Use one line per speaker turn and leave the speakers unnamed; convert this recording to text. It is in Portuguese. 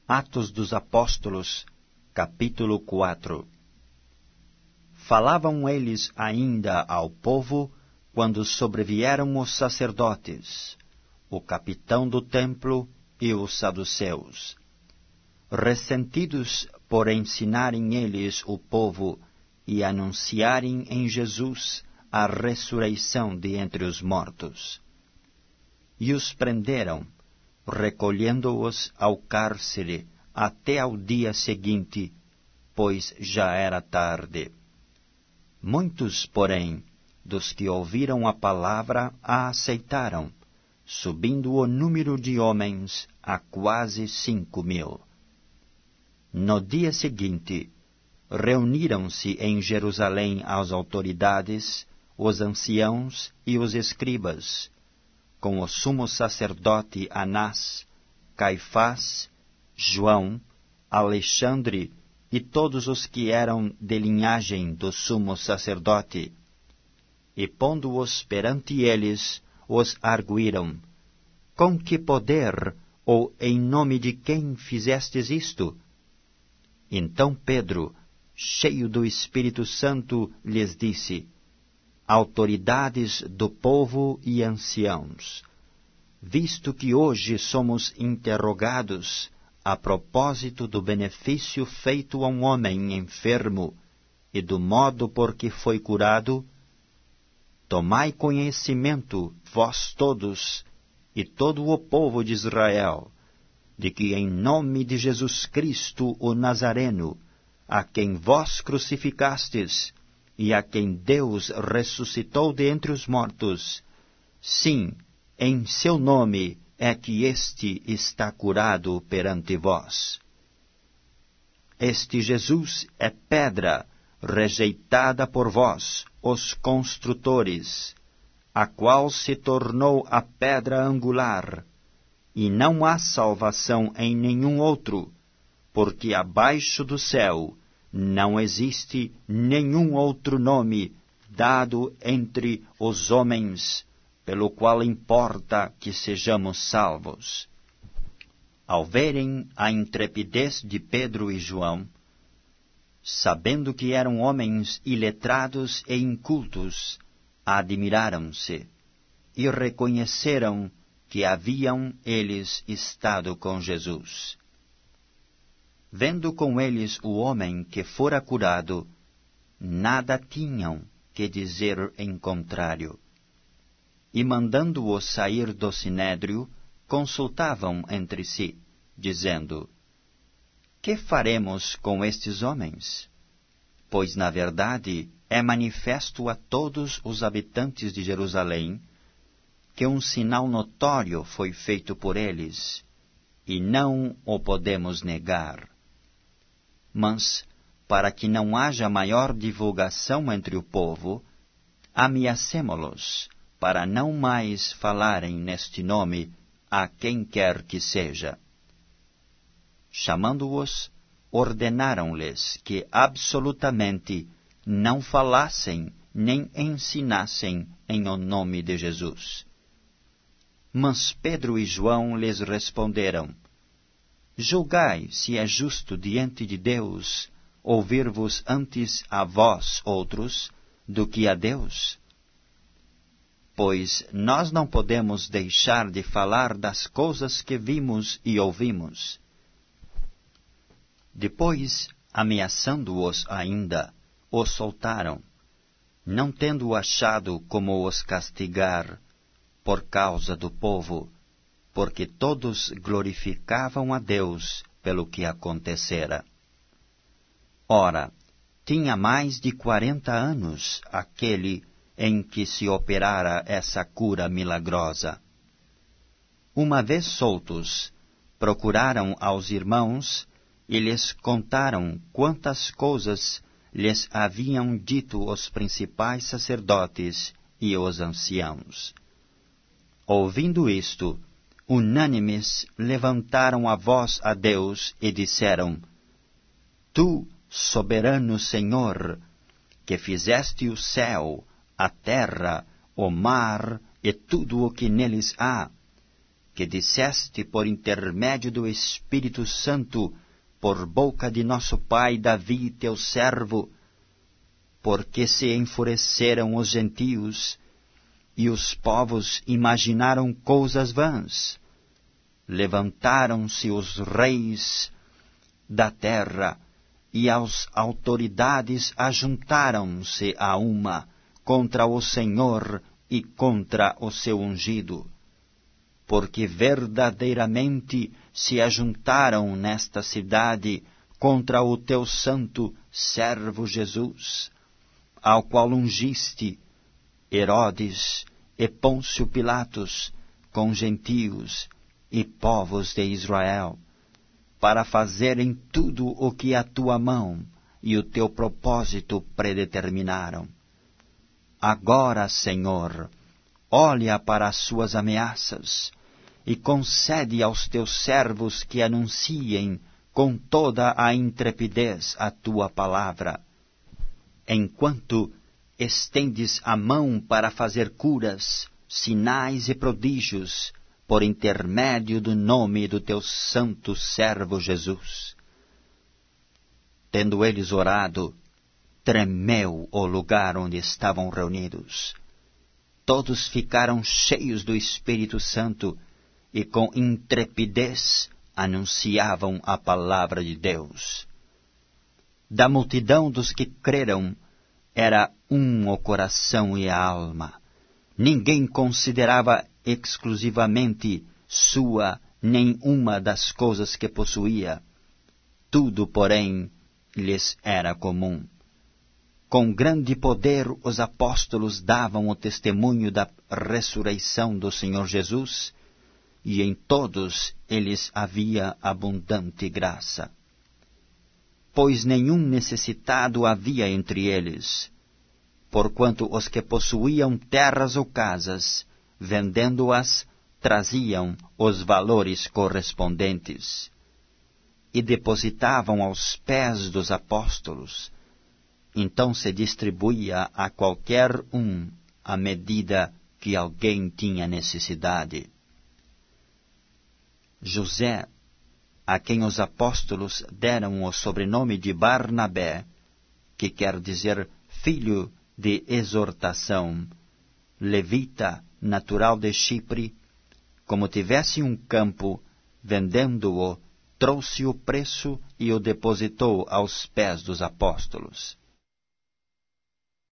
Atos dos Apóstolos, capítulo 4. Falavam eles ainda ao povo, quando sobrevieram os sacerdotes, o capitão do templo e os saduceus. Ressentidos por ensinarem eles o povo e anunciarem em Jesus a ressurreição de entre os mortos. E os prenderam, recolhendo-os ao cárcere até ao dia seguinte, pois já era tarde. Muitos, porém, dos que ouviram a palavra a aceitaram, subindo o número de homens a quase 5.000. No dia seguinte, reuniram-se em Jerusalém as autoridades, os anciãos e os escribas, com o sumo sacerdote Anás, Caifás, João, Alexandre e todos os que eram de linhagem do sumo sacerdote. E pondo-os perante eles, os arguíram: Com que poder ou em nome de quem fizestes isto? Então Pedro, cheio do Espírito Santo, lhes disse: Autoridades do povo e anciãos, visto que hoje somos interrogados a propósito do benefício feito a um homem enfermo e do modo por que foi curado, tomai conhecimento, vós todos, e todo o povo de Israel, de que em nome de Jesus Cristo o Nazareno, a quem vós crucificastes, e a quem Deus ressuscitou de entre os mortos, sim, em seu nome é que este está curado perante vós. Este Jesus é pedra rejeitada por vós, os construtores, a qual se tornou a pedra angular, e não há salvação em nenhum outro, porque abaixo do céu não existe nenhum outro nome dado entre os homens, pelo qual importa que sejamos salvos. Ao verem a intrepidez de Pedro e João, sabendo que eram homens iletrados e incultos, admiraram-se e reconheceram que haviam eles estado com Jesus. Vendo com eles o homem que fora curado, nada tinham que dizer em contrário. E mandando-o sair do sinédrio, consultavam entre si, dizendo: Que faremos com estes homens? Pois, na verdade, é manifesto a todos os habitantes de Jerusalém que um sinal notório foi feito por eles, e não o podemos negar. Mas, para que não haja maior divulgação entre o povo, ameacemo-los, para não mais falarem neste nome a quem quer que seja. Chamando-os, ordenaram-lhes que absolutamente não falassem nem ensinassem em o nome de Jesus. Mas Pedro e João lhes responderam: Julgai se é justo diante de Deus ouvir-vos antes a vós outros do que a Deus? Pois nós não podemos deixar de falar das coisas que vimos e ouvimos. Depois, ameaçando-os ainda, os soltaram, não tendo achado como os castigar por causa do povo, porque todos glorificavam a Deus pelo que acontecera. Ora, tinha mais de 40 anos aquele em que se operara essa cura milagrosa. Uma vez soltos, procuraram aos irmãos e lhes contaram quantas coisas lhes haviam dito os principais sacerdotes e os anciãos. Ouvindo isto, unânimes levantaram a voz a Deus e disseram: Tu, soberano Senhor, que fizeste o céu, a terra, o mar e tudo o que neles há, que disseste por intermédio do Espírito Santo, por boca de nosso pai Davi, teu servo, porque se enfureceram os gentios, e os povos imaginaram coisas vãs. Levantaram-se os reis da terra, e as autoridades ajuntaram-se a uma contra o Senhor e contra o seu ungido. Porque verdadeiramente se ajuntaram nesta cidade contra o teu santo servo Jesus, ao qual ungiste Herodes e Pôncio Pilatos com gentios e povos de Israel, para fazerem tudo o que a tua mão e o teu propósito predeterminaram. Agora, Senhor, olha para as suas ameaças e concede aos teus servos que anunciem com toda a intrepidez a tua palavra, enquanto estendes a mão para fazer curas, sinais e prodígios, por intermédio do nome do teu santo servo Jesus. Tendo eles orado, tremeu o lugar onde estavam reunidos. Todos ficaram cheios do Espírito Santo e com intrepidez anunciavam a palavra de Deus. Da multidão dos que creram, era um o coração e a alma. Ninguém considerava exclusivamente sua nenhuma das coisas que possuía. Tudo, porém, lhes era comum. Com grande poder os apóstolos davam o testemunho da ressurreição do Senhor Jesus, e em todos eles havia abundante graça. Pois nenhum necessitado havia entre eles, porquanto os que possuíam terras ou casas, vendendo-as, traziam os valores correspondentes e depositavam aos pés dos apóstolos. Então se distribuía a qualquer um à medida que alguém tinha necessidade. José, a quem os apóstolos deram o sobrenome de Barnabé, que quer dizer filho de exortação, levita, natural de Chipre, como tivesse um campo, vendendo-o, trouxe o preço e o depositou aos pés dos apóstolos.